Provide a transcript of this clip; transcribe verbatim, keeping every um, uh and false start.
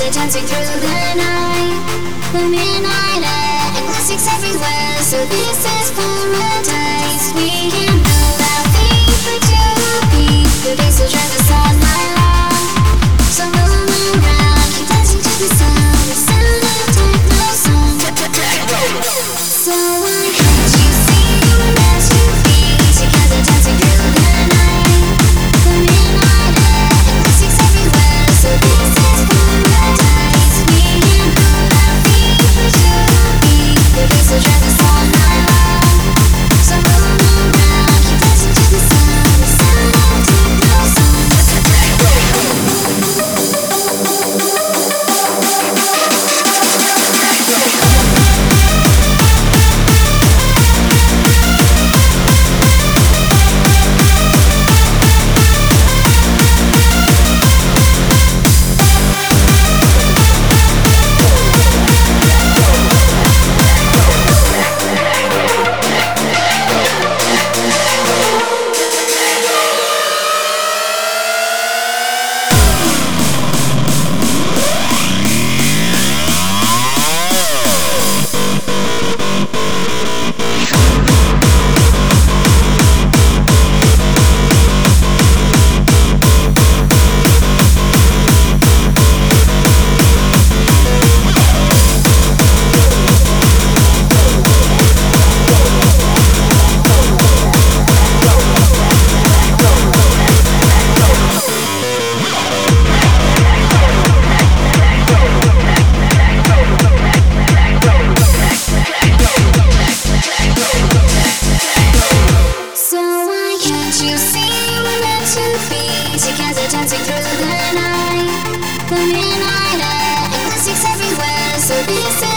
Together dancing through the night. The midnight air and classics everywhere. So this is paradise. We can move our feet but to the beat. The bass will drive us all night long. So move around, keep dancing to the sound. The sound of techno song. So why can't you see we're meant to be together dancing through the night? The midnight air and classics everywhere. So this is paradise. We can move our feet but to the beat. The bass will drive us all night long. So move around, keep dancing to the sound. The sound of techno song. You see we're meant to be together dancing through the night. The midnight air and classics everywhere. So this is